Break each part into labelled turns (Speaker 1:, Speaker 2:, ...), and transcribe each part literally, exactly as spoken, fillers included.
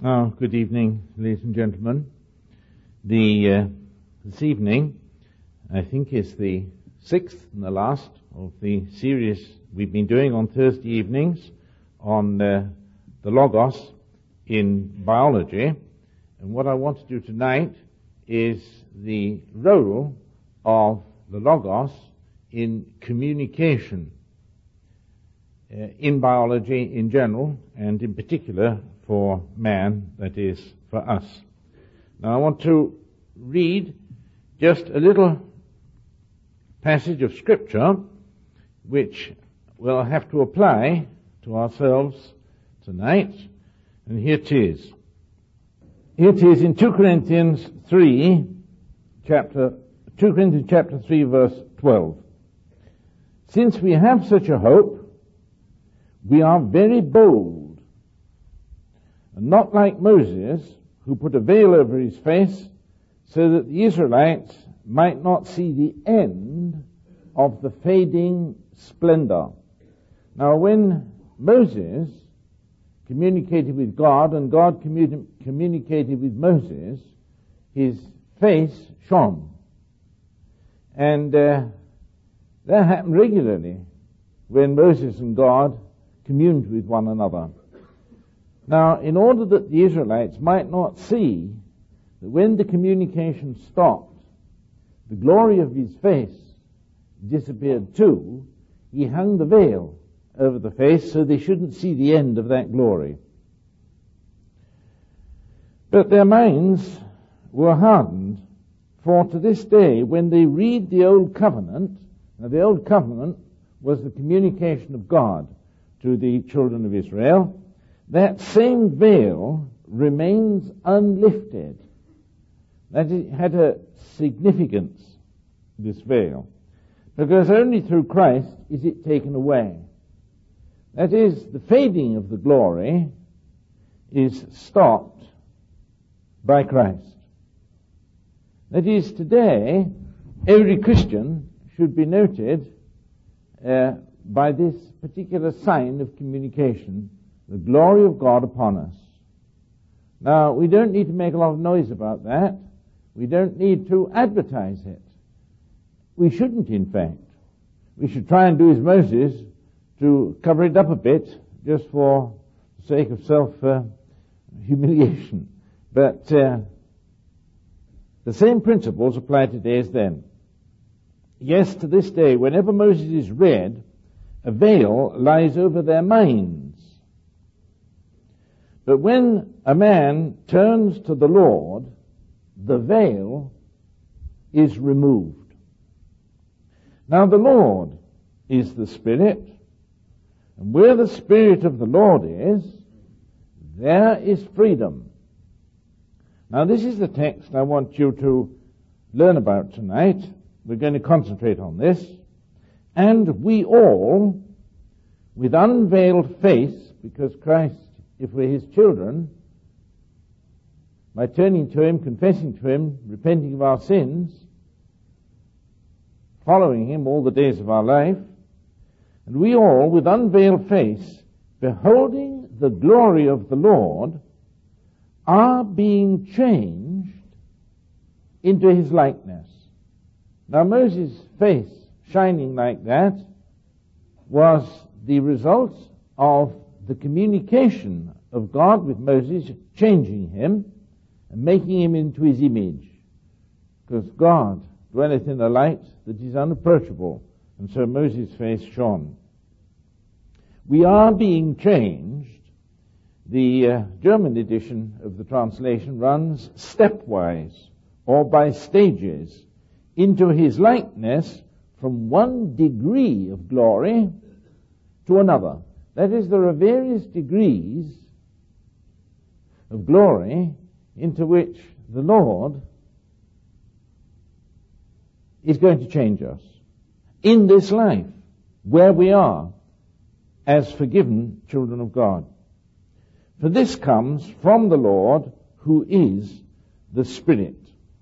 Speaker 1: Oh, good evening, ladies and gentlemen. The uh, this evening, I think, is the sixth and the last of the series we've been doing on Thursday evenings on uh, the Logos in biology. And what I want to do tonight is the role of the Logos in communication uh, in biology in general, and in particular for man, that is, for us. Now I want to read just a little passage of Scripture which we'll have to apply to ourselves tonight, and here it is. Here it is in two Corinthians three, chapter, two Corinthians chapter three, verse twelve. Since we have such a hope, we are very bold, and not like Moses, who put a veil over his face so that the Israelites might not see the end of the fading splendor. Now, when Moses communicated with God and God communi- communicated with Moses, his face shone. And uh, that happened regularly when Moses and God communed with one another. Now, in order that the Israelites might not see that when the communication stopped, the glory of his face disappeared too, he hung the veil over the face so they shouldn't see the end of that glory. But their minds were hardened, for to this day, when they read the Old Covenant, now the Old Covenant was the communication of God to the children of Israel, that same veil remains unlifted. That it had a significance, this veil, because only through Christ is it taken away. That is, the fading of the glory is stopped by Christ. That is, today, every Christian should be noted uh, by this particular sign of communication, the glory of God upon us. Now, we don't need to make a lot of noise about that. We don't need to advertise it. We shouldn't, in fact. We should try and do as Moses, to cover it up a bit, just for the sake of self-humiliation. Uh, but uh, the same principles apply today as then. Yes, to this day, whenever Moses is read, a veil lies over their minds. But when a man turns to the Lord, the veil is removed. Now the Lord is the Spirit, and where the Spirit of the Lord is, there is freedom. Now this is the text I want you to learn about tonight. We're going to concentrate on this. And we all, with unveiled face, because Christ, if we're his children, by turning to him, confessing to him, repenting of our sins, following him all the days of our life, and we all, with unveiled face, beholding the glory of the Lord, are being changed into his likeness. Now Moses' face shining like that was the result of the communication of God with Moses, changing him and making him into his image. Because God dwelleth in a light that is unapproachable, and so Moses' face shone. We are being changed. The uh, German edition of the translation runs stepwise, or by stages, into his likeness from one degree of glory to another. That is, there are various degrees of glory into which the Lord is going to change us in this life, where we are as forgiven children of God. For this comes from the Lord, who is the Spirit.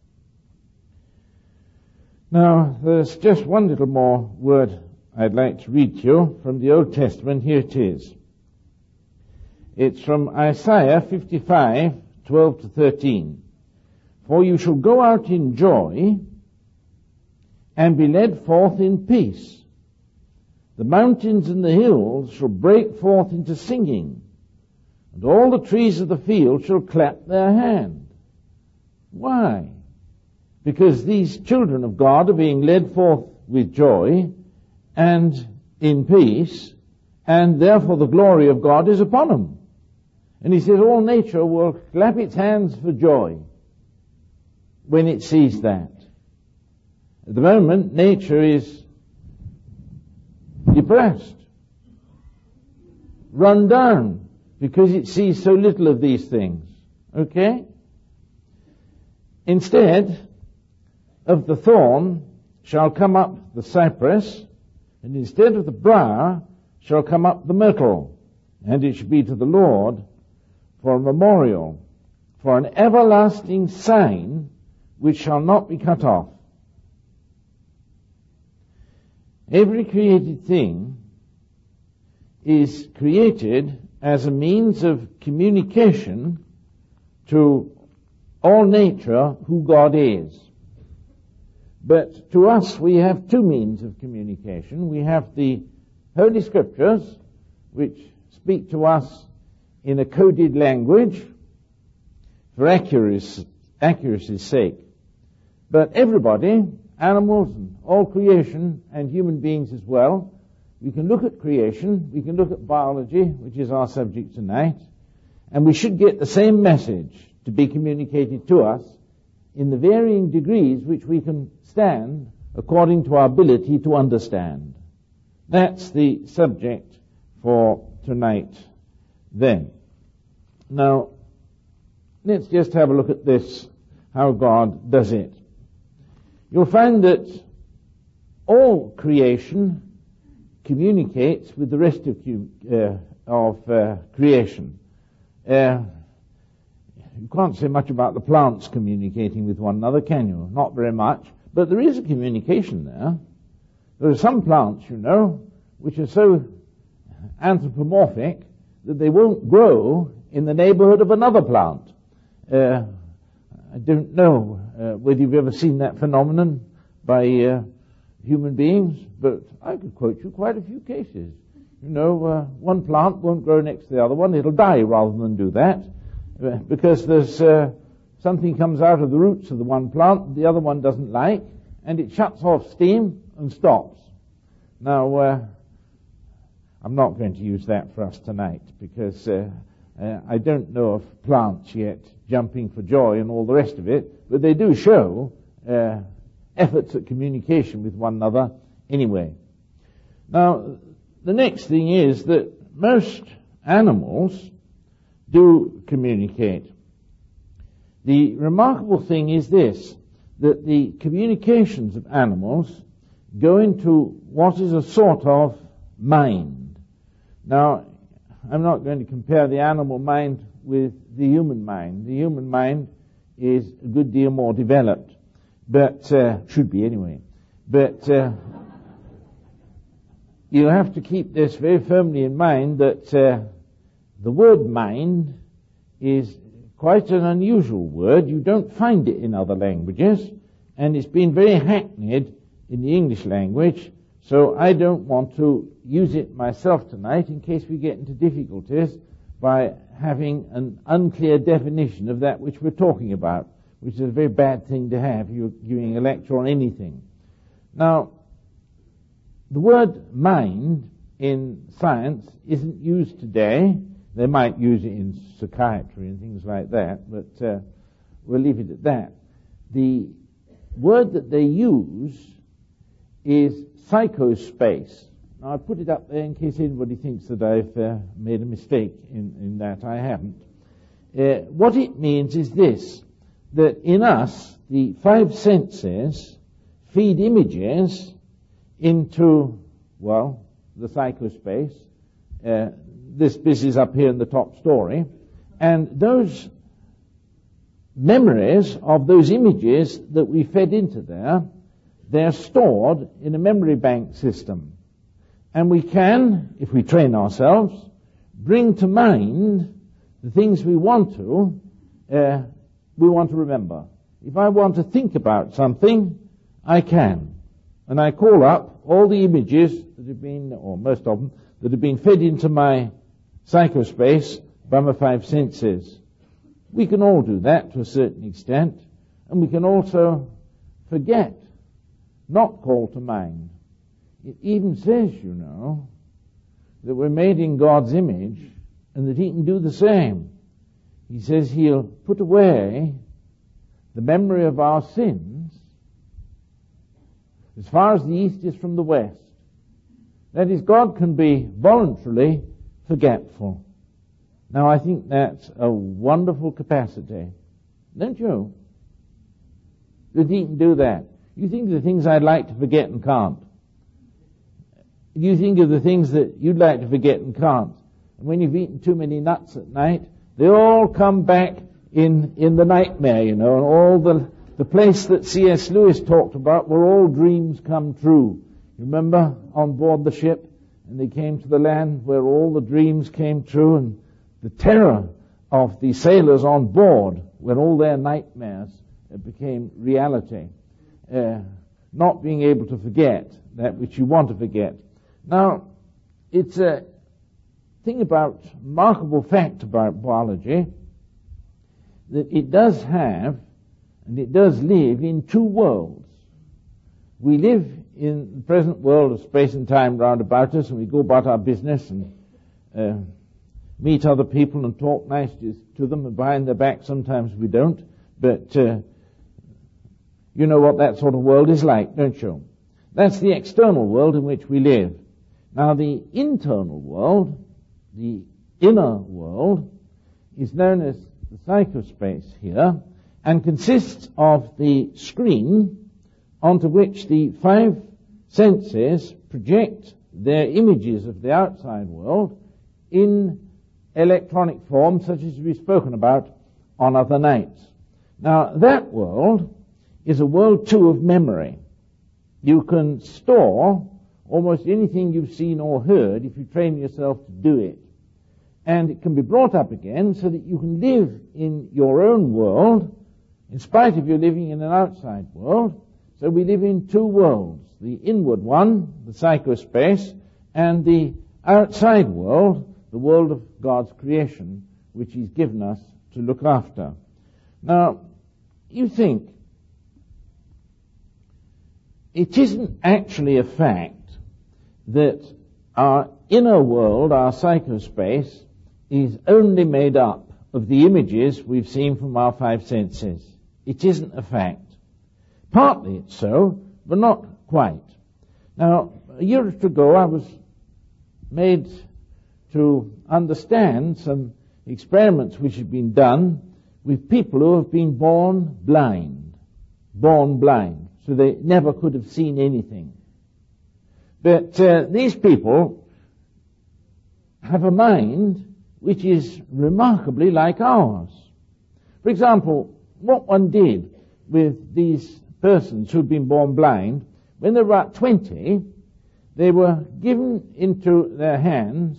Speaker 1: Now, there's just one little more word I'd like to read to you from the Old Testament. Here it is. It's from Isaiah fifty-five, twelve to thirteen. For you shall go out in joy and be led forth in peace. The mountains and the hills shall break forth into singing, and all the trees of the field shall clap their hand. Why? Because these children of God are being led forth with joy and in peace, and therefore the glory of God is upon them. And he says all nature will clap its hands for joy when it sees that. At the moment, nature is depressed, run down, because it sees so little of these things. Okay? Instead of the thorn shall come up the cypress, and instead of the briar shall come up the myrtle, and it shall be to the Lord for a memorial, for an everlasting sign which shall not be cut off. Every created thing is created as a means of communication to all nature who God is. But to us we have two means of communication. We have the Holy Scriptures, which speak to us in a coded language for accuracy, accuracy's sake. But everybody, animals and all creation and human beings as well, we can look at creation, we can look at biology, which is our subject tonight, and we should get the same message to be communicated to us in the varying degrees which we can stand according to our ability to understand. That's the subject for tonight then. Now, let's just have a look at this, how God does it. You'll find that all creation communicates with the rest of, uh, of uh, creation. Uh, you can't say much about the plants communicating with one another, can you? Not very much. But there is a communication there. There are some plants, you know, which are so anthropomorphic that they won't grow in the neighborhood of another plant. Uh, I don't know uh, whether you've ever seen that phenomenon by uh, human beings, but I could quote you quite a few cases. You know, uh, one plant won't grow next to the other one. It'll die rather than do that, uh, because there's uh, something comes out of the roots of the one plant the other one doesn't like, and it shuts off steam and stops. Now, uh, I'm not going to use that for us tonight, because uh, uh, I don't know of plants yet jumping for joy and all the rest of it, but they do show uh, efforts at communication with one another anyway. Now, the next thing is that most animals do communicate. The remarkable thing is this, that the communications of animals go into what is a sort of mind. Now, I'm not going to compare the animal mind with the human mind. The human mind is a good deal more developed, but uh, should be anyway. But uh, you have to keep this very firmly in mind, that uh, the word mind is quite an unusual word. You don't find it in other languages, and it's been very hackneyed in the English language, so I don't want to use it myself tonight in case we get into difficulties by having an unclear definition of that which we're talking about, which is a very bad thing to have. You're giving a lecture on anything. Now, the word mind in science isn't used today. They might use it in psychiatry and things like that, but uh, we'll leave it at that. The word that they use is psychospace. Now, I put it up there in case anybody thinks that I've uh, made a mistake in, in that. I haven't. Uh, what it means is this, that in us, the five senses feed images into, well, the psychospace. Uh, this this is up here in the top story. And those memories of those images that we fed into there, they're stored in a memory bank system. And we can, if we train ourselves, bring to mind the things we want to, uh, we want to remember. If I want to think about something, I can. And I call up all the images that have been, or most of them, that have been fed into my psychospace by my five senses. We can all do that to a certain extent, and we can also forget, not call to mind. It even says, you know, that we're made in God's image and that He can do the same. He says He'll put away the memory of our sins as far as the east is from the west. That is, God can be voluntarily forgetful. Now, I think that's a wonderful capacity, don't you? That He can do that. You think of the things I'd like to forget and can't. You think of the things that you'd like to forget and can't. And when you've eaten too many nuts at night, they all come back in, in the nightmare, you know, and all the, the place that C S Lewis talked about where all dreams come true. You remember on board the ship, and they came to the land where all the dreams came true, and the terror of the sailors on board when all their nightmares became reality. Uh, not being able to forget that which you want to forget. Now, it's a thing about, remarkable fact about biology, that it does have, and it does live in two worlds. We live in the present world of space and time round about us, and we go about our business and uh, meet other people and talk nicely to them, and behind their back sometimes we don't, but uh, you know what that sort of world is like, don't you? That's the external world in which we live. Now, the internal world, the inner world, is known as the psychospace here, and consists of the screen onto which the five senses project their images of the outside world in electronic form, such as we've spoken about on other nights. Now, that world is a world, too, of memory. You can store almost anything you've seen or heard if you train yourself to do it. And it can be brought up again so that you can live in your own world in spite of you living in an outside world. So we live in two worlds, the inward one, the psychospace, and the outside world, the world of God's creation, which He's given us to look after. Now, you think, it isn't actually a fact that our inner world, our psychospace, is only made up of the images we've seen from our five senses. It isn't a fact. Partly it's so, but not quite. Now, a year or two ago, I was made to understand some experiments which had been done with people who have been born blind. Born blind. So they never could have seen anything. But uh, these people have a mind which is remarkably like ours. For example, what one did with these persons who'd been born blind, when they were about twenty, they were given into their hands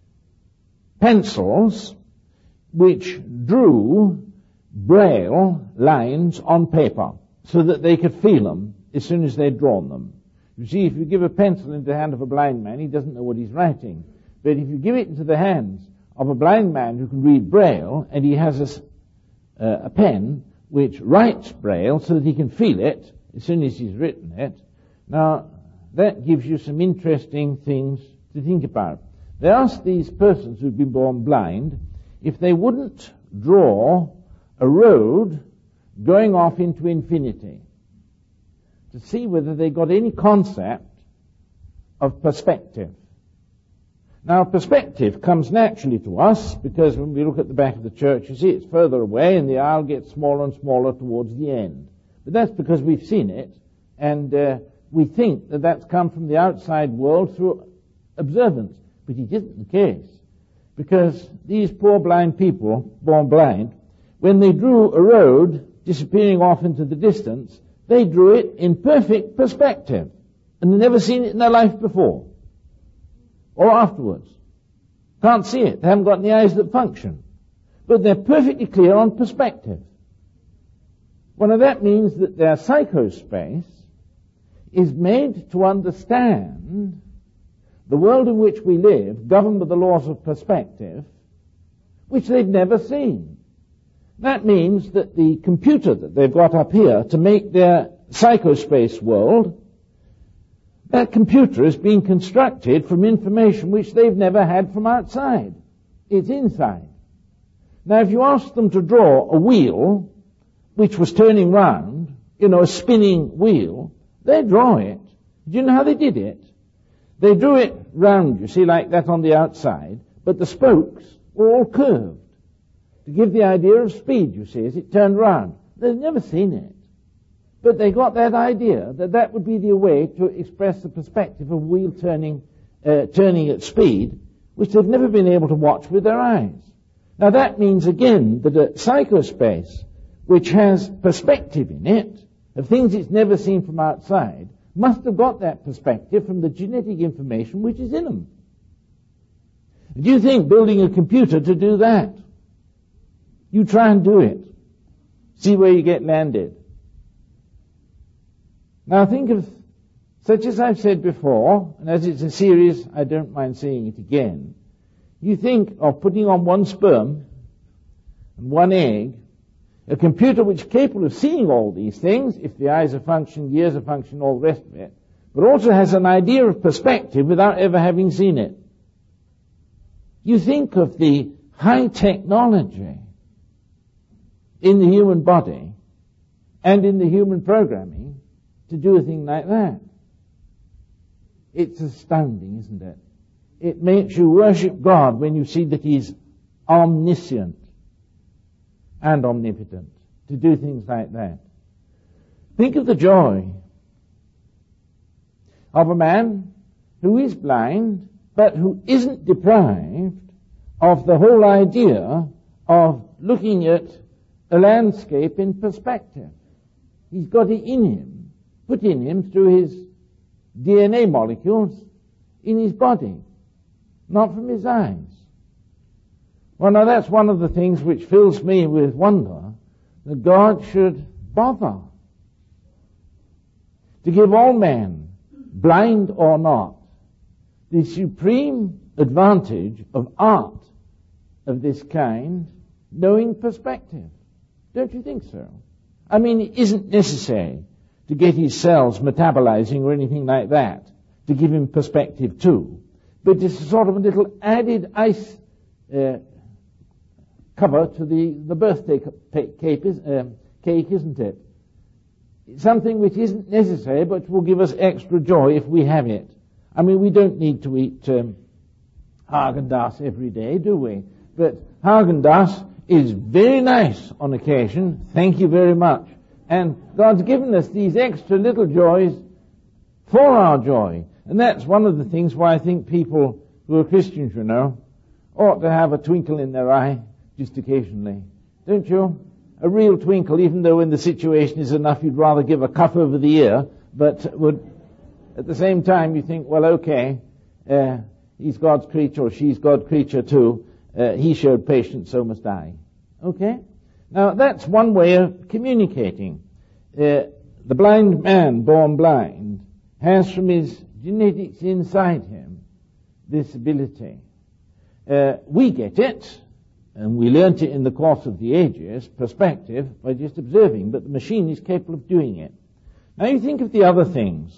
Speaker 1: pencils which drew braille lines on paper so that they could feel them as soon as they'd drawn them. You see, if you give a pencil into the hand of a blind man, he doesn't know what he's writing. But if you give it into the hands of a blind man who can read braille, and he has a, uh, a pen which writes braille so that he can feel it as soon as he's written it, now that gives you some interesting things to think about. They asked these persons who'd been born blind if they wouldn't draw a road going off into infinity to see whether they got any concept of perspective. Now, perspective comes naturally to us because when we look at the back of the church, you see it's further away and the aisle gets smaller and smaller towards the end. But that's because we've seen it, and uh, we think that that's come from the outside world through observance. But it isn't the case, because these poor blind people, born blind, when they drew a road disappearing off into the distance, they drew it in perfect perspective, and they'd never seen it in their life before, or afterwards. Can't see it. They haven't got any eyes that function. But they're perfectly clear on perspective. Well, now that means that their psychospace is made to understand the world in which we live, governed by the laws of perspective, which they've never seen. That means that the computer that they've got up here to make their psychospace world, that computer is being constructed from information which they've never had from outside. It's inside. Now, if you ask them to draw a wheel which was turning round, you know, a spinning wheel, they'd draw it. Do you know how they did it? They drew it round, you see, like that on the outside, but the spokes were all curved to give the idea of speed, you see, as it turned round. They'd never seen it. But they got that idea that that would be the way to express the perspective of wheel turning, uh, turning at speed, which they've never been able to watch with their eyes. Now that means again that a psychospace which has perspective in it, of things it's never seen from outside, must have got that perspective from the genetic information which is in them. Do you think building a computer to do that? You try and do it. See where you get landed. Now think of, such as I've said before, and as it's a series, I don't mind saying it again. You think of putting on one sperm and one egg, a computer which is capable of seeing all these things, if the eyes are functioning, the ears are functioning, all the rest of it, but also has an idea of perspective without ever having seen it. You think of the high technology in the human body and in the human programming to do a thing like that. It's astounding, isn't it? It makes you worship God when you see that He's omniscient and omnipotent to do things like that. Think of the joy of a man who is blind but who isn't deprived of the whole idea of looking at a landscape in perspective. He's got it in him, put in him through his D N A molecules in his body, not from his eyes. Well, now that's one of the things which fills me with wonder, that God should bother to give all men, blind or not, the supreme advantage of art of this kind, knowing perspective. Don't you think so? I mean, it isn't necessary to get his cells metabolizing or anything like that to give him perspective too. But it's sort of a little added ice uh, cover to the, the birthday cake, uh, cake, isn't it? It's something which isn't necessary, but will give us extra joy if we have it. I mean, we don't need to eat um, Haagen-Dazs every day, do we? But Haagen-Dazs is very nice on occasion. Thank you very much. And God's given us these extra little joys for our joy. And that's one of the things why I think people who are Christians, you know, ought to have a twinkle in their eye just occasionally. Don't you? A real twinkle, even though when the situation is enough you'd rather give a cuff over the ear, but would, at the same time you think, well, okay, uh, he's God's creature or she's God's creature too. Uh, he showed patience, so must I. Okay? Now, that's one way of communicating. Uh, the blind man born blind has from his genetics inside him this ability. Uh, we get it, and we learnt it in the course of the ages, perspective, by just observing, but the machine is capable of doing it. Now you think of the other things.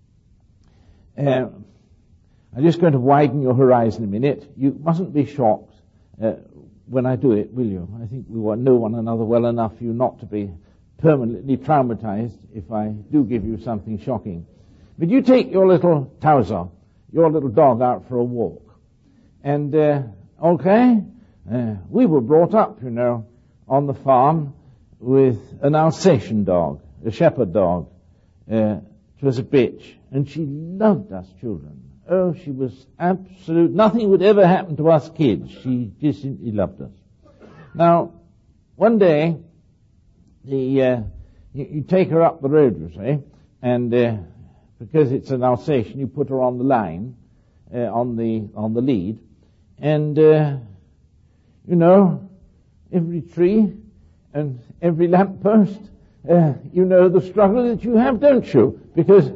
Speaker 1: Uh, I'm just going to widen your horizon a minute. You mustn't be shocked uh, when I do it, will you? I think we know one another well enough for you not to be permanently traumatized if I do give you something shocking. But you take your little Towser, your little dog, out for a walk. And, uh, okay, uh, we were brought up, you know, on the farm with an Alsatian dog, a shepherd dog. Uh, it was a bitch, and she loved us children. Oh, she was absolute, nothing would ever happen to us kids. She just simply loved us. Now, one day, the, uh, you, you take her up the road, you see, and, uh, because it's an Alsatian, you put her on the line, uh, on the, on the lead, And, uh, you know, every tree and every lamppost, uh, you know the struggle that you have, don't you? Because,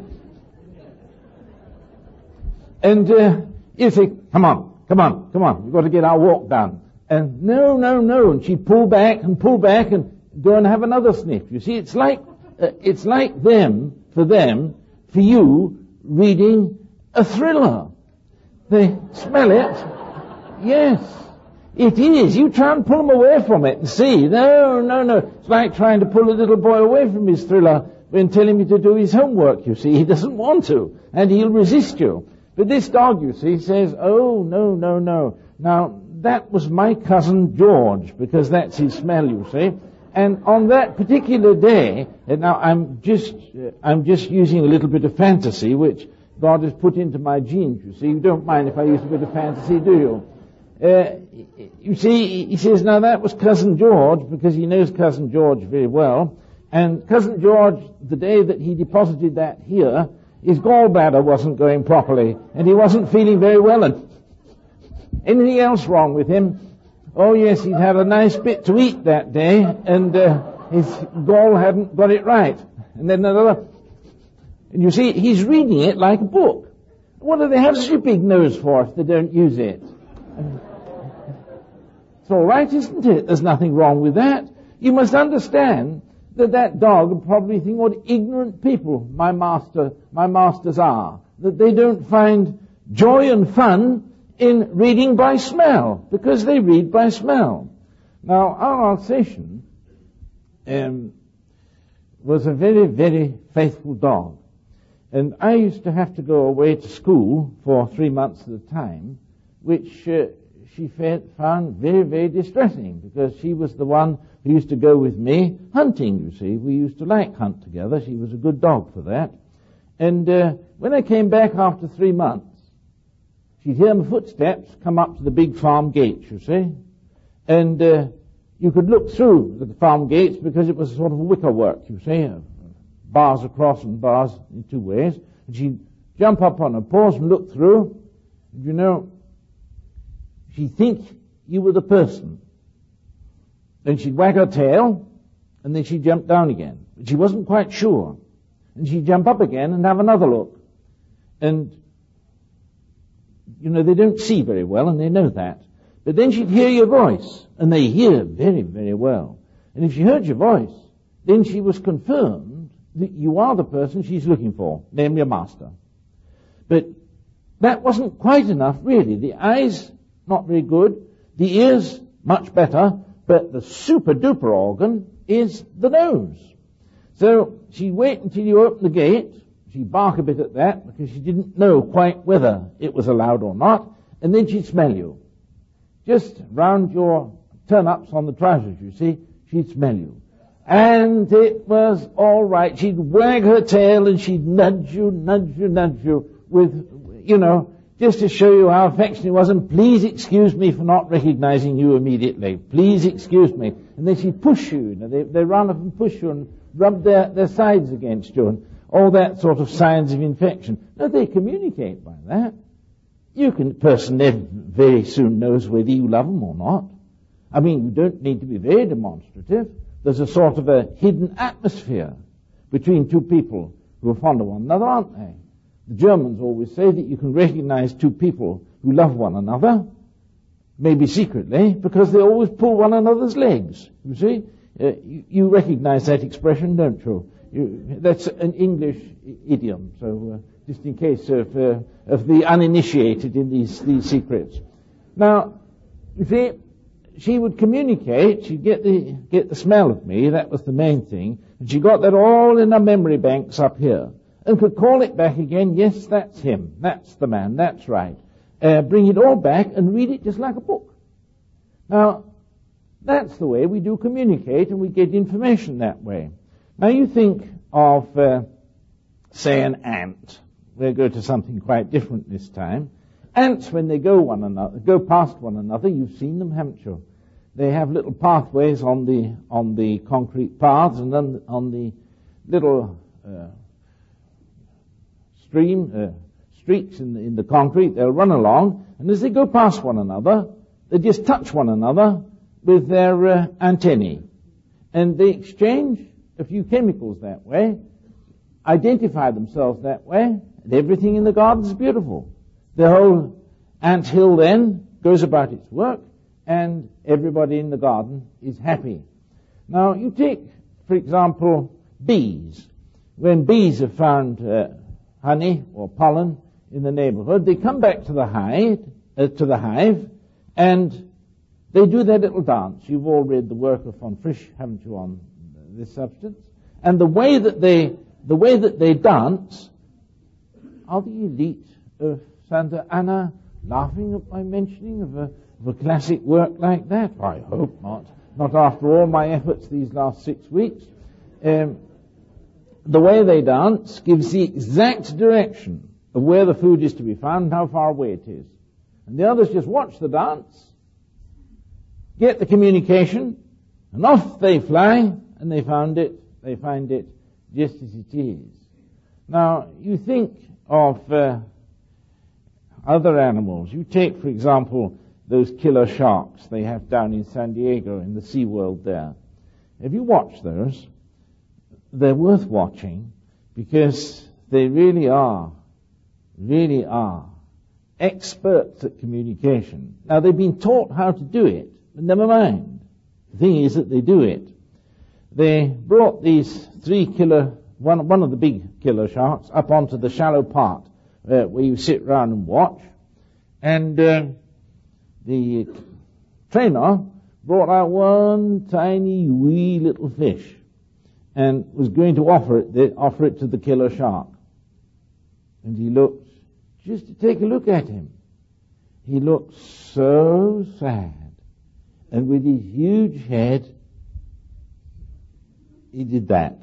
Speaker 1: and uh, you say, come on, come on, come on, we've got to get our walk done. And no, no, no, and she'd pull back and pull back and go and have another sniff. You see, it's like, uh, it's like them, for them, for you, reading a thriller. They smell it. Yes, it is. You try and pull them away from it and see. No, no, no. It's like trying to pull a little boy away from his thriller when telling him to do his homework, you see. He doesn't want to, and he'll resist you. But this dog, you see, says, oh, no, no, no. Now, that was my cousin George, because that's his smell, you see. And on that particular day, and now I'm just, uh, I'm just using a little bit of fantasy, which God has put into my genes, you see. You don't mind if I use a bit of fantasy, do you? Uh, you see, he says, now that was Cousin George, because he knows Cousin George very well. And Cousin George, the day that he deposited that here, his gallbladder wasn't going properly, and he wasn't feeling very well, and anything else wrong with him? Oh yes, he'd had a nice bit to eat that day, and uh, his gall hadn't got it right. And then another, and you see, he's reading it like a book. What do they have such a big nose for if they don't use it? And it's all right, isn't it? There's nothing wrong with that. You must understand that that dog would probably think what ignorant people my master, my masters are. That they don't find joy and fun in reading by smell, because they read by smell. Now, our Alsatian um, was a very, very faithful dog. And I used to have to go away to school for three months at a time, which uh, she found very, very distressing, because she was the one who used to go with me hunting, you see. We used to like hunt together. She was a good dog for that. And uh, when I came back after three months, she'd hear my footsteps come up to the big farm gates, you see. And uh, you could look through the farm gates, because it was sort of wicker work, you see. Uh, bars across and bars in two ways. And she'd jump up on her paws and look through. And you know, she'd think you were the person. Then she'd wag her tail, and then she'd jump down again. But she wasn't quite sure. And she'd jump up again and have another look. And, you know, they don't see very well, and they know that. But then she'd hear your voice, and they hear very, very well. And if she heard your voice, then she was confirmed that you are the person she's looking for, namely a master. But that wasn't quite enough, really. The eyes, not very good. The ears, much better. But the super-duper organ is the nose. So she'd wait until you open the gate. She'd bark a bit at that, because she didn't know quite whether it was allowed or not. And then she'd smell you. Just round your turn-ups on the trousers, you see, she'd smell you. And it was all right. She'd wag her tail and she'd nudge you, nudge you, nudge you with, you know, just to show you how affectionate it was. And please excuse me for not recognizing you immediately. Please excuse me. And then she'd push you. You know, they, they run up and push you and rub their, their sides against you and all that sort of signs of infection. No, they communicate by that. You can, person very soon knows whether you love them or not. I mean, you don't need to be very demonstrative. There's a sort of a hidden atmosphere between two people who are fond of one another, aren't they? The Germans always say that you can recognize two people who love one another, maybe secretly, because they always pull one another's legs. You see? Uh, you, you recognize that expression, don't you? you that's an English idiom, so uh, just in case of, uh, of the uninitiated in these, these secrets. Now, you see, she would communicate, she'd get the, get the smell of me, that was the main thing, and she got that all in her memory banks up here, and could call it back again, yes, that's him, that's the man, that's right. Uh, bring it all back and read it just like a book. Now, that's the way we do communicate, and we get information that way. Now you think of, uh, say, an ant. We'll go to something quite different this time. Ants, when they go one another, go past one another, you've seen them, haven't you? They have little pathways on the on the concrete paths, and then on the little uh, stream uh, streaks in the, in the concrete, they'll run along, and as they go past one another, they just touch one another with their uh, antennae. And they exchange a few chemicals that way, identify themselves that way, and everything in the garden is beautiful. The whole anthill then goes about its work, and everybody in the garden is happy. Now, you take, for example, bees. When bees have found uh, honey or pollen in the neighborhood, they come back to the hive, uh, to the hive, and they do their little dance. You've all read the work of von Frisch, haven't you, on this substance? And the way that they, the way that they dance, are the elite of Santa Anna laughing at my mentioning of a, of a classic work like that? I hope not. Not after all my efforts these last six weeks. Um, the way they dance gives the exact direction of where the food is to be found and how far away it is. And the others just watch the dance, get the communication, and off they fly, and they found it, they find it just as it is. Now, you think of uh, other animals. You take, for example, those killer sharks they have down in San Diego in the SeaWorld there. If you watch those, they're worth watching because they really are, really are experts at communication. Now, they've been taught how to do it, but never mind. The thing is that they do it. They brought these three killer, one, one of the big killer sharks up onto the shallow part uh, where you sit round and watch, and uh, the trainer brought out one tiny wee little fish and was going to offer it, the, offer it to the killer shark. And he looked, just to take a look at him, he looked so sad. And with his huge head, he did that.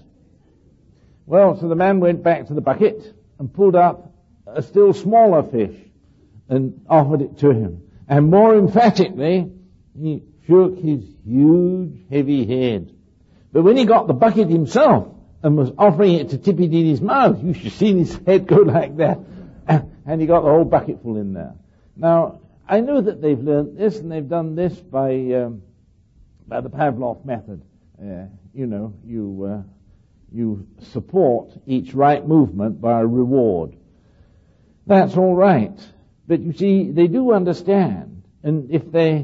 Speaker 1: Well, so the man went back to the bucket and pulled up a still smaller fish and offered it to him. And more emphatically, he shook his huge, heavy head. But when he got the bucket himself and was offering it to tip it in his mouth, you should have seen his head go like that. And he got the whole bucket full in there. Now, I know that they've learned this, and they've done this by um, by the Pavlov method. Uh, you know, you uh, you support each right movement by a reward. That's all right. But you see, they do understand. And if they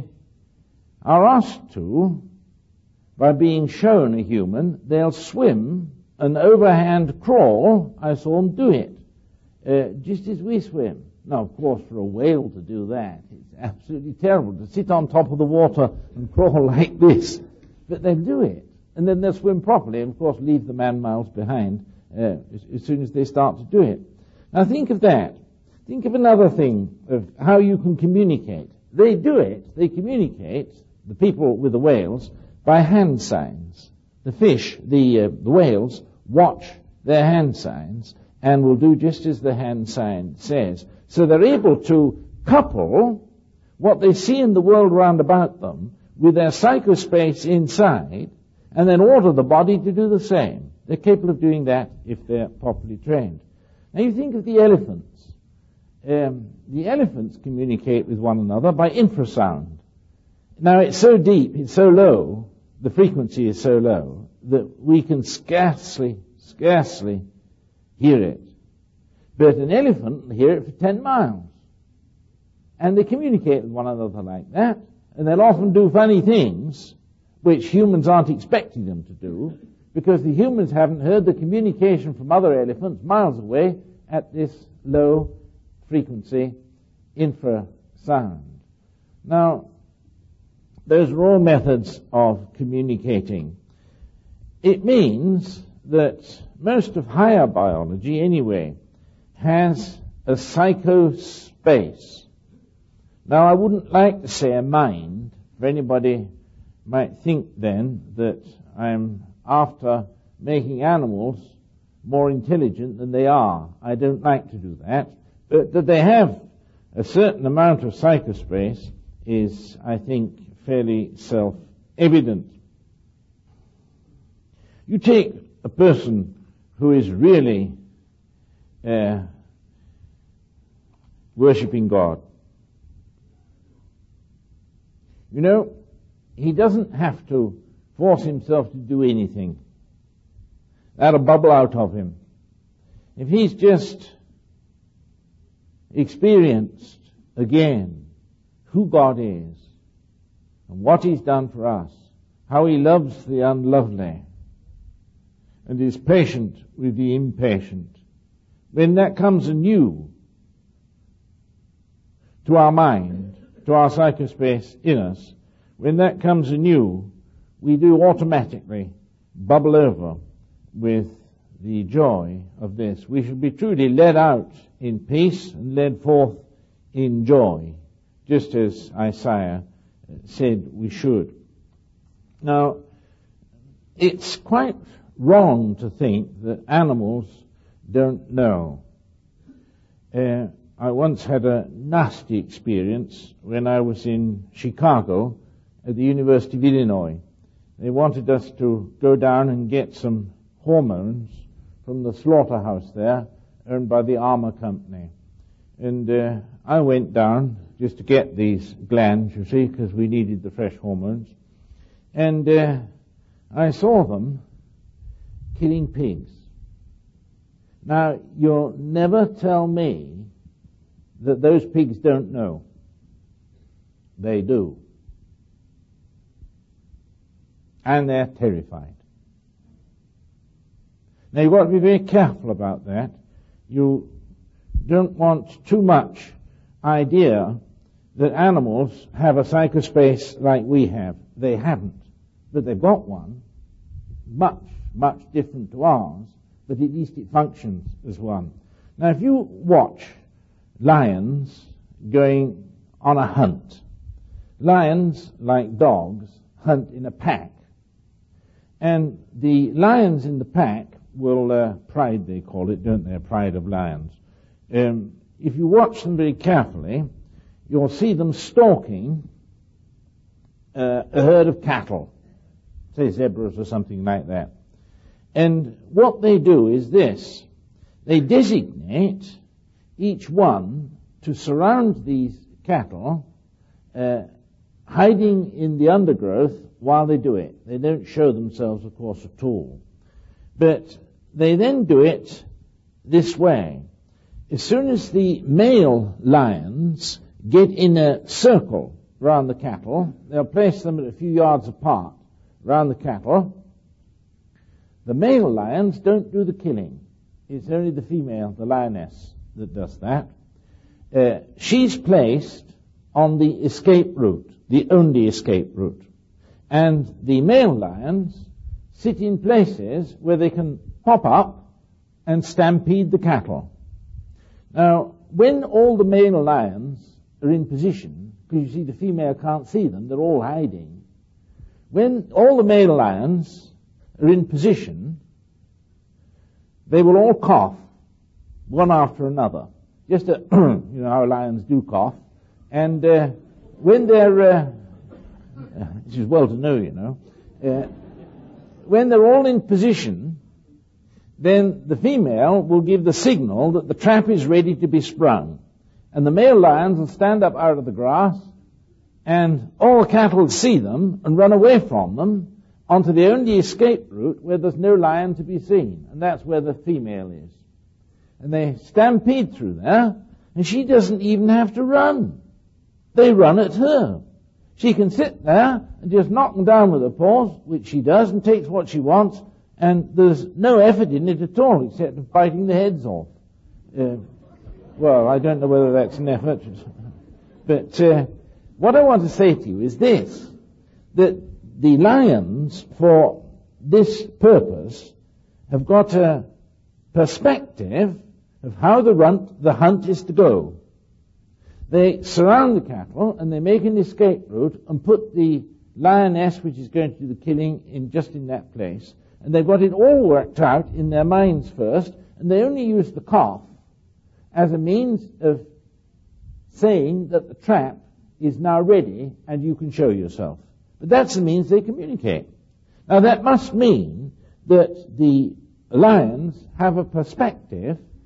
Speaker 1: are asked to, by being shown a human, they'll swim an overhand crawl. I saw them do it, uh, just as we swim. Now, of course, for a whale to do that, it's absolutely terrible to sit on top of the water and crawl like this. But they'll do it. And then they'll swim properly and, of course, leave the man miles behind uh, as, as soon as they start to do it. Now, think of that. Think of another thing of how you can communicate. They do it. They communicate, the people with the whales, by hand signs. The fish, the, uh, the whales, watch their hand signs and will do just as the hand sign says. So they're able to couple what they see in the world round about them with their psychospace inside and then order the body to do the same. They're capable of doing that if they're properly trained. Now you think of the elephants. Um, the elephants communicate with one another by infrasound. Now it's so deep, it's so low, the frequency is so low that we can scarcely, scarcely hear it. But an elephant will hear it for ten miles. And they communicate with one another like that. And they'll often do funny things which humans aren't expecting them to do because the humans haven't heard the communication from other elephants miles away at this low frequency infrasound. Now, those are all methods of communicating. It means that most of higher biology, anyway, has a psychospace. Now, I wouldn't like to say a mind, for anybody might think then that I'm after making animals more intelligent than they are. I don't like to do that. But that they have a certain amount of psychospace is, I think, fairly self-evident. You take a person who is really uh, worshipping God. You know, he doesn't have to force himself to do anything. That'll bubble out of him. If he's just experienced again who God is and what he's done for us, how he loves the unlovely and is patient with the impatient, when that comes anew to our mind, to our psychospace in us, when that comes anew, we do automatically bubble over with the joy of this. We should be truly led out in peace and led forth in joy, just as Isaiah said we should. Now, it's quite wrong to think that animals don't know. Uh, I once had a nasty experience when I was in Chicago at the University of Illinois. They wanted us to go down and get some hormones from the slaughterhouse there, owned by the Armour Company. And uh, I went down just to get these glands, you see, because we needed the fresh hormones. And uh, I saw them killing pigs. Now, you'll never tell me that those pigs don't know. They do. And they're terrified. Now, you've got to be very careful about that. You don't want too much idea that animals have a psychospace like we have. They haven't. But they've got one, much, much different to ours, but at least it functions as one. Now, if you watch lions going on a hunt, lions, like dogs, hunt in a pack. And the lions in the pack will, uh, pride they call it, don't they, pride of lions. Um, if you watch them very carefully, you'll see them stalking uh, a herd of cattle, say zebras or something like that. And what they do is this. They designate each one to surround these cattle, uh, hiding in the undergrowth while they do it. They don't show themselves, of course, at all. But they then do it this way. As soon as the male lions get in a circle round the cattle, they'll place them at a few yards apart round the cattle. The male lions don't do the killing. It's only the female, the lioness, that does that. Uh, she's placed on the escape route, the only escape route. And the male lions sit in places where they can pop up and stampede the cattle. Now, when all the male lions are in position, because you see the female can't see them, they're all hiding. When all the male lions are in position, they will all cough, one after another. Just a, you know how lions do cough. And uh, when they're, uh, this is well to know, you know, uh, when they're all in position, then the female will give the signal that the trap is ready to be sprung. And the male lions will stand up out of the grass, and all the cattle will see them and run away from them onto the only escape route where there's no lion to be seen. And that's where the female is. And they stampede through there, and she doesn't even have to run. They run at her. She can sit there and just knock them down with her paws, which she does, and takes what she wants, and there's no effort in it at all, except of biting the heads off. Uh, well, I don't know whether that's an effort. But uh, what I want to say to you is this, that the lions, for this purpose, have got a perspective of how the hunt, the hunt is to go. They surround the cattle and they make an escape route and put the lioness, which is going to do the killing, in just in that place. And they've got it all worked out in their minds first, and they only use the cough as a means of saying that the trap is now ready and you can show yourself. But that's the means they communicate. Now that must mean that the lions have a perspective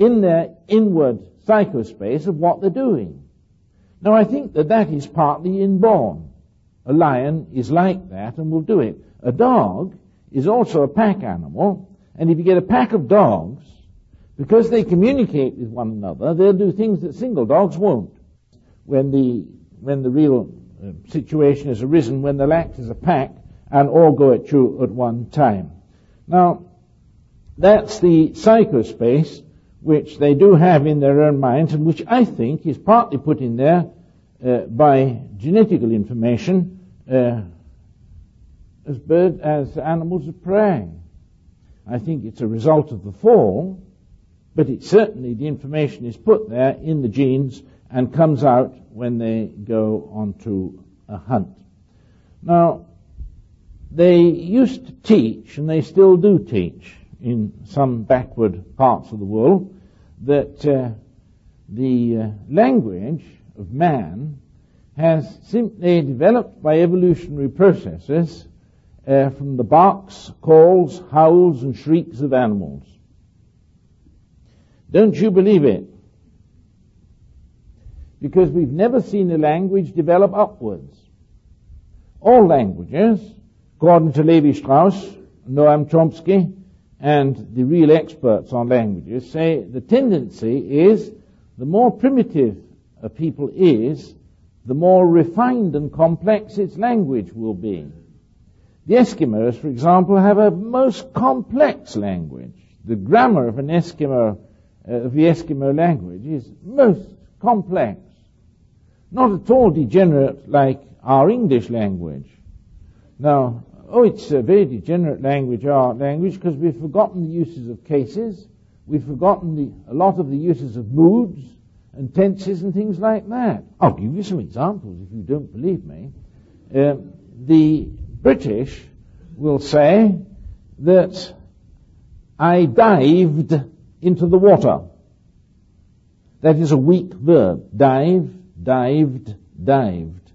Speaker 2: in their inward psychospace of what they're doing. Now, I think that that is partly inborn. A lion is like that and will do it. A dog is also a pack animal, and if you get a pack of dogs, because they communicate with one another, they'll do things that single dogs won't. When the when the real uh, situation has arisen, when they'll act as a pack and all go at you at one time. Now, that's the psychospace which they do have in their own minds, and which I think is partly put in there uh, by genetical information uh, as bird, as animals of prey. I think it's a result of the fall, but it's certainly the information is put there in the genes and comes out when they go onto a hunt. Now, they used to teach, and they still do teach, in some backward parts of the world, that uh, the uh, language of man has simply developed by evolutionary processes uh, from the barks, calls, howls, and shrieks of animals. Don't you believe it? Because we've never seen a language develop upwards. All languages, according to Levi-Strauss, Noam Chomsky, and the real experts on languages, say the tendency is the more primitive a people is, the more refined and complex its language will be. The Eskimos, for example, have a most complex language. The grammar of an Eskimo, uh, of the Eskimo language is most complex. Not at all degenerate like our English language. Now, oh, it's a very degenerate language, our language, because we've forgotten the uses of cases, we've forgotten the, a lot of the uses of moods and tenses and things like that. I'll give you some examples if you don't believe me. Uh, the British will say that I dived into the water. That is a weak verb. Dive, dived, dived.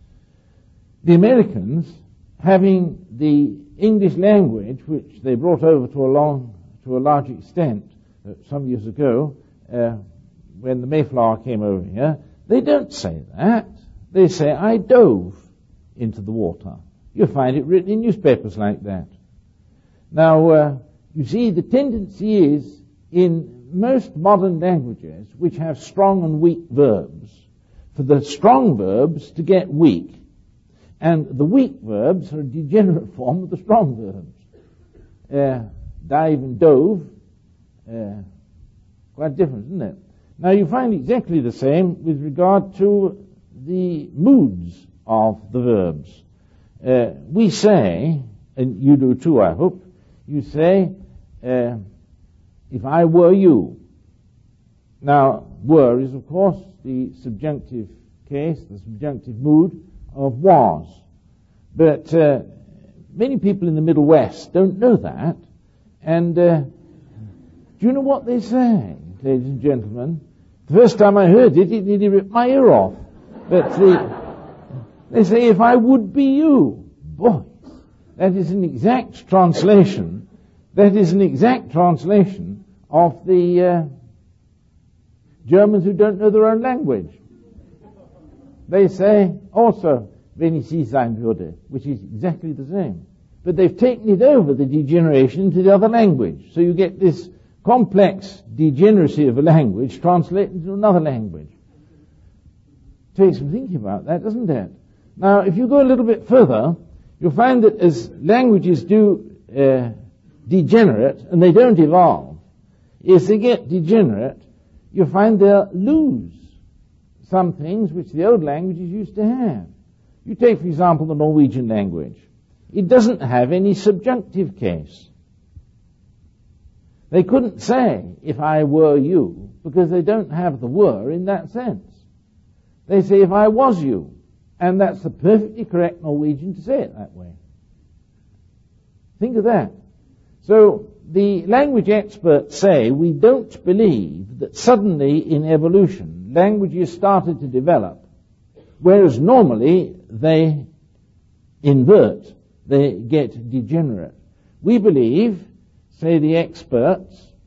Speaker 2: The Americans, having the English language, which they brought over to a long, to a large extent uh, some years ago, uh, when the Mayflower came over here, they don't say that. They say, I dove into the water. You'll find it written in newspapers like that. Now, uh, you see, the tendency is in most modern languages, which have strong and weak verbs, for the strong verbs to get weak. And the weak verbs are a degenerate form of the strong verbs. Uh, dive and dove, uh, quite different, isn't it? Now you find exactly the same with regard to the moods of the verbs. Uh, we say, and you do too, I hope, you say, uh, if I were you. Now, were is, of course, the subjunctive case, the subjunctive mood of was. But uh, many people in the Middle West don't know that. And uh, do you know what they say, ladies and gentlemen? The first time I heard it, it nearly ripped my ear off. But the, they say, if I would be you. Boy, that is an exact translation. That is an exact translation of the uh, Germans who don't know their own language. They say also, wenn ich sie sein würde, which is exactly the same. But they've taken it over, the degeneration, into the other language. So you get this complex degeneracy of a language translated into another language. Takes some thinking about that, doesn't it? Now, if you go a little bit further, you'll find that as languages do uh, degenerate, and they don't evolve, as they get degenerate, you'll find they'll lose some things which the old languages used to have. You take, for example, the Norwegian language. It doesn't have any subjunctive case. They couldn't say, if I were you, because they don't have the were in that sense. They say, if I was you. And that's the perfectly correct Norwegian to say it that way. Think of that. So, the language experts say we don't believe that suddenly in evolution languages started to develop, whereas normally they invert, they get degenerate. We believe, say the experts,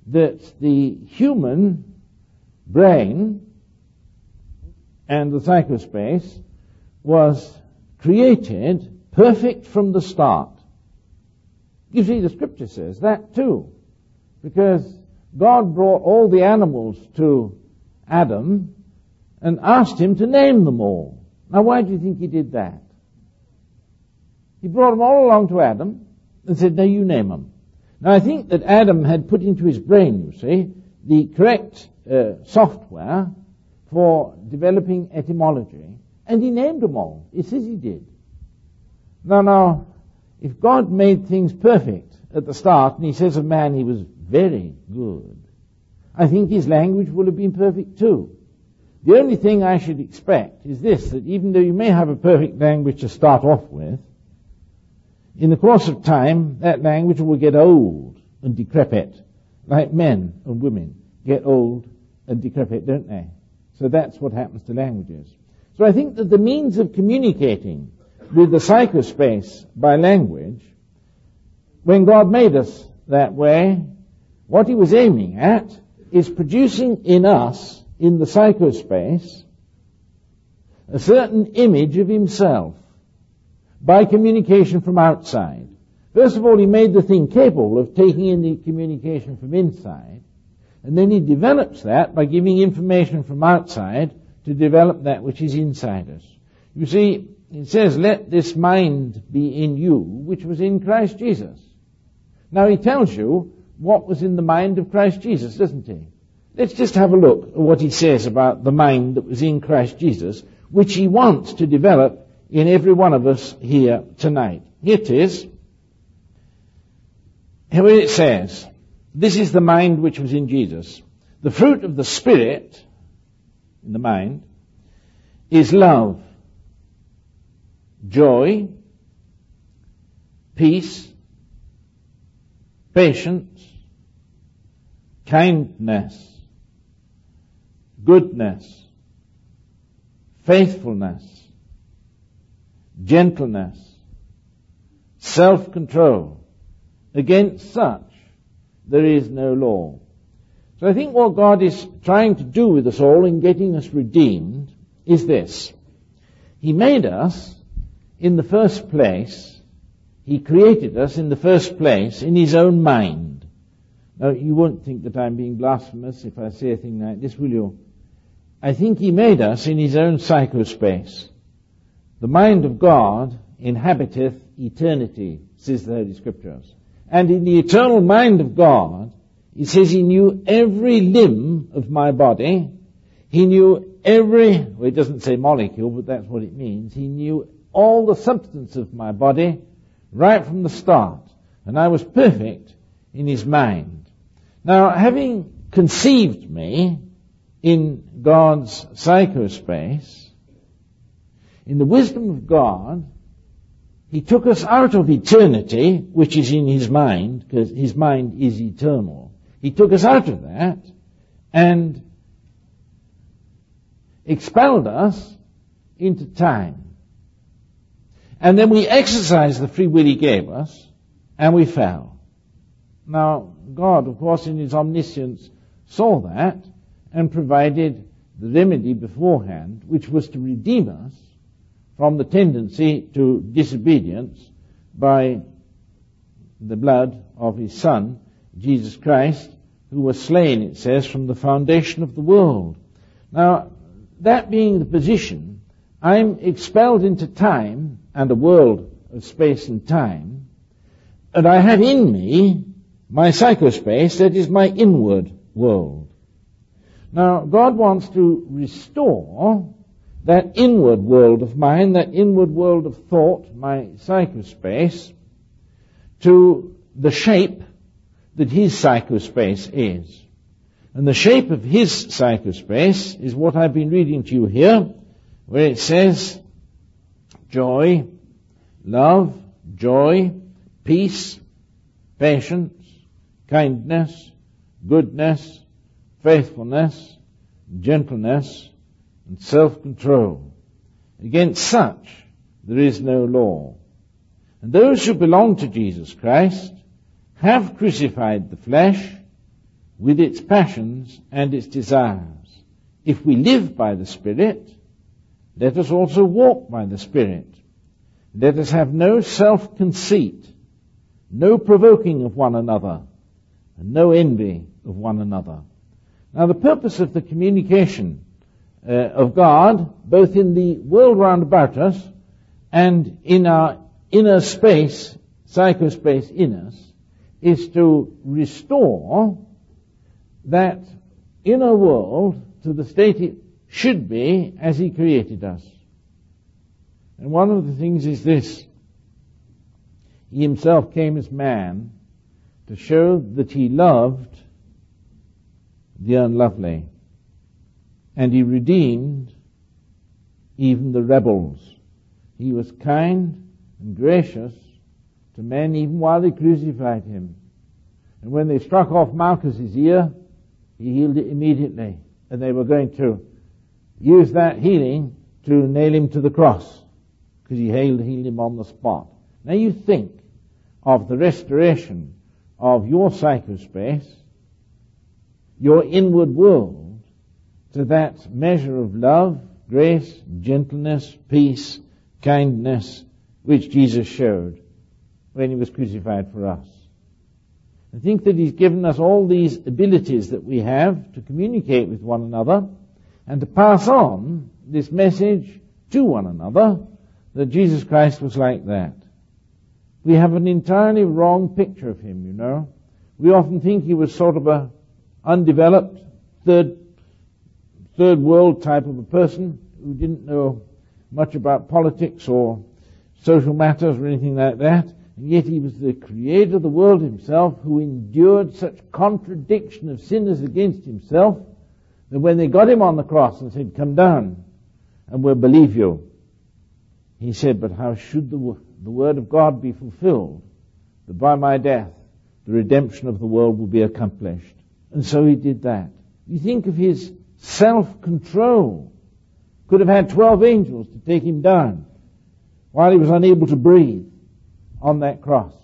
Speaker 2: that the human brain and the psychospace was created perfect from the start. You see, the scripture says that too, because God brought all the animals to Adam and asked him to name them all. Now, why do you think he did that? He brought them all along to Adam and said, now you name them. Now, I think that Adam had put into his brain, you see, the correct uh, software for developing etymology, and he named them all. It says he did. Now, now, if God made things perfect at the start, and he says of man he was very good, I think his language would have been perfect too. The only thing I should expect is this, that even though you may have a perfect language to start off with, in the course of time, that language will get old and decrepit, like men and women get old and decrepit, don't they? So that's what happens to languages. So I think that the means of communicating with the psychospace by language, when God made us that way, what he was aiming at is producing in us, in the psychospace, a certain image of himself by communication from outside. First of all, he made the thing capable of taking in the communication from inside, and then he develops that by giving information from outside to develop that which is inside us. You see, it says, let this mind be in you, which was in Christ Jesus. Now he tells you what was in the mind of Christ Jesus, doesn't he? Let's just have a look at what he says about the mind that was in Christ Jesus, which he wants to develop in every one of us here tonight. Here it is. Here it says, this is the mind which was in Jesus. The fruit of the Spirit in the mind is love, joy, peace, patience, kindness, goodness, faithfulness, gentleness, self-control. Against such there is no law. So I think what God is trying to do with us all in getting us redeemed is this. He made us in the first place, he created us in the first place in his own mind. Now, you won't think that I'm being blasphemous if I say a thing like this, will you? I think he made us in his own psychospace. The mind of God inhabiteth eternity, says the Holy Scriptures. And in the eternal mind of God, he says he knew every limb of my body. He knew every, well, it doesn't say molecule, but that's what it means. He knew all the substance of my body right from the start. And I was perfect in his mind. Now, having conceived me in God's psychospace, in the wisdom of God, he took us out of eternity, which is in his mind, because his mind is eternal. He took us out of that and expelled us into time. And then we exercised the free will he gave us, and we fell. Now, God, of course, in his omniscience, saw that and provided the remedy beforehand, which was to redeem us from the tendency to disobedience by the blood of his Son, Jesus Christ, who was slain, it says, from the foundation of the world. Now, that being the position, I'm expelled into time and a world of space and time, and I have in me my psychospace, that is my inward world. Now, God wants to restore that inward world of mine, that inward world of thought, my psychospace, to the shape that his psychospace is. And the shape of his psychospace is what I've been reading to you here, where it says joy, love, joy, peace, patience, kindness, goodness, faithfulness, gentleness, and self-control. Against such there is no law. And those who belong to Jesus Christ have crucified the flesh with its passions and its desires. If we live by the Spirit, let us also walk by the Spirit. Let us have no self-conceit, no provoking of one another, and no envy of one another. Now, the purpose of the communication uh, of God, both in the world round about us and in our inner space, psychospace in us, is to restore that inner world to the state it should be as He created us. And one of the things is this: He Himself came as man to show that He loved the unlovely, and He redeemed even the rebels. He was kind and gracious to men even while they crucified Him. And when they struck off Malchus's ear, He healed it immediately. And they were going to use that healing to nail Him to the cross, because He healed, healed him on the spot. Now you think of the restoration of your psychospace, your inward world, to that measure of love, grace, gentleness, peace, kindness, which Jesus showed when He was crucified for us. I think that He's given us all these abilities that we have to communicate with one another and to pass on this message to one another, that Jesus Christ was like that. We have an entirely wrong picture of Him, you know. We often think He was sort of a undeveloped, third, third world type of a person who didn't know much about politics or social matters or anything like that. And yet He was the creator of the world Himself, who endured such contradiction of sinners against Himself, that when they got Him on the cross and said, "Come down and we'll believe you," He said, "But how should the, the word of God be fulfilled, that by my death the redemption of the world will be accomplished?" And so He did that. You think of His self-control. Could have had twelve angels to take Him down while He was unable to breathe on that cross.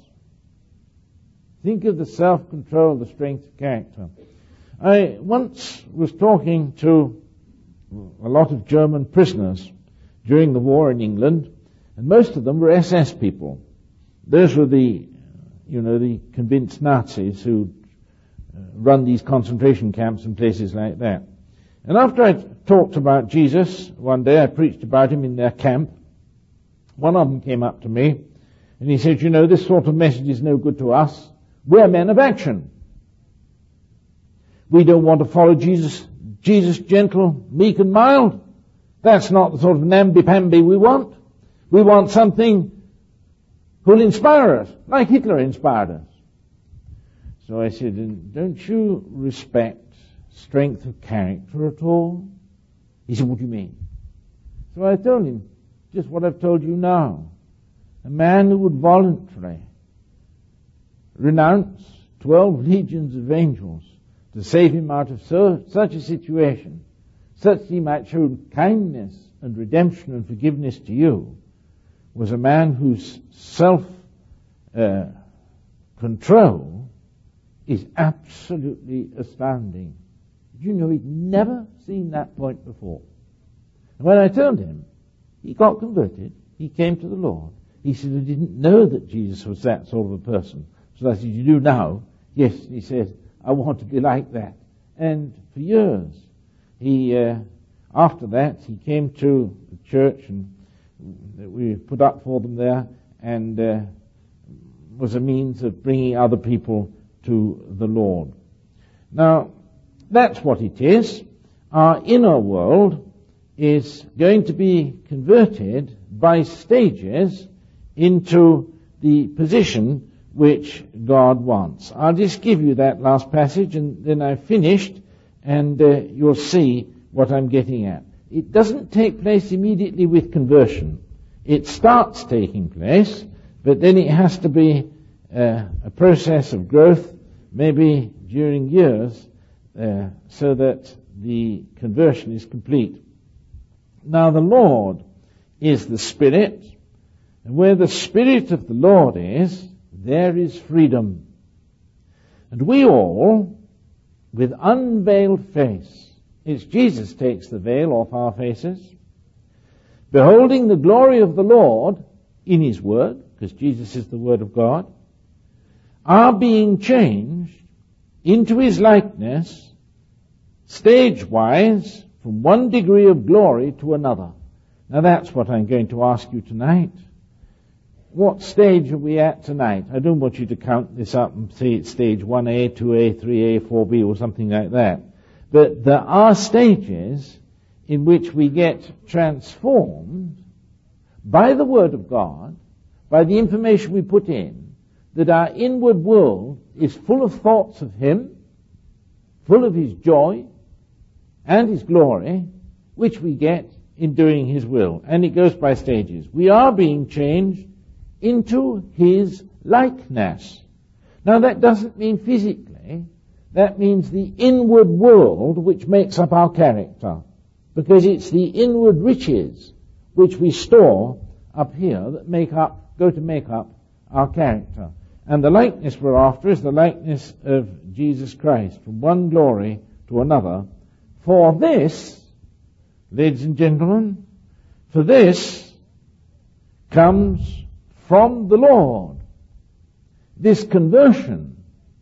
Speaker 2: Think of the self-control, the strength of character. I once was talking to a lot of German prisoners during the war in England, and most of them were S S people. Those were the, you know, the convinced Nazis who uh, run these concentration camps and places like that. And after I talked about Jesus, one day I preached about Him in their camp, one of them came up to me and he said, "You know, this sort of message is no good to us. We're men of action. We don't want to follow Jesus, Jesus gentle, meek and mild. That's not the sort of namby-pamby we want. We want something who'll inspire us, like Hitler inspired us." So I said, "Don't you respect strength of character at all?" He said, "What do you mean?" So I told him just what I've told you now. A man who would voluntarily renounce twelve legions of angels to save him out of so, such a situation, such that he might show kindness and redemption and forgiveness to you, was a man whose self-control uh, is absolutely astounding. Did you know he'd never seen that point before? And when I told him, he got converted. He came to the Lord. He said, "I didn't know that Jesus was that sort of a person." So I said, "You do now?" "Yes." He said, "I want to be like that." And for years, he, uh, after that, he came to the church and we put up for them there, and uh, was a means of bringing other people to the Lord. Now, that's what it is. Our inner world is going to be converted by stages into the position which God wants. I'll just give you that last passage and then I've finished, and uh, you'll see what I'm getting at. It doesn't take place immediately with conversion. It starts taking place, but then it has to be uh, a process of growth, maybe during years, uh, so that the conversion is complete. Now the Lord is the Spirit, and where the Spirit of the Lord is, there is freedom. And we all with unveiled face. It's Jesus takes the veil off our faces. Beholding the glory of the Lord in His Word, because Jesus is the Word of God, are being changed into His likeness, stage-wise, from one degree of glory to another. Now that's what I'm going to ask you tonight. What stage are we at tonight? I don't want you to count this up and say it's stage one A, two A, three A, four B, or something like that. But there are stages in which we get transformed by the Word of God, by the information we put in, that our inward world is full of thoughts of Him, full of His joy and His glory, which we get in doing His will. And it goes by stages. We are being changed into His likeness. Now that doesn't mean physically. That means the inward world which makes up our character. Because it's the inward riches which we store up here that make up, go to make up our character. And the likeness we're after is the likeness of Jesus Christ, from one glory to another. For this, ladies and gentlemen, for this comes from the Lord. This conversion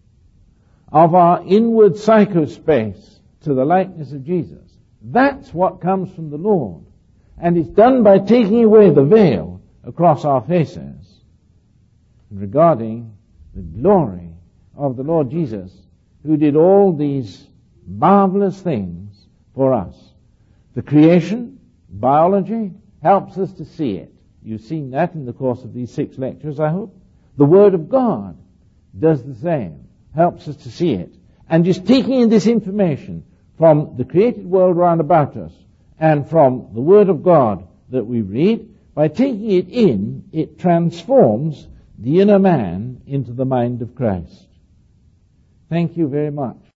Speaker 2: of our inward psychospace to the likeness of Jesus. That's what comes from the Lord. And it's done by taking away the veil across our faces regarding the glory of the Lord Jesus, who did all these marvelous things for us. The creation, biology, helps us to see it. You've seen that in the course of these six lectures, I hope. The Word of God does the same, helps us to see it. And just taking in this information from the created world round about us and from the Word of God that we read, by taking it in, it transforms the inner man into the mind of Christ. Thank you very much.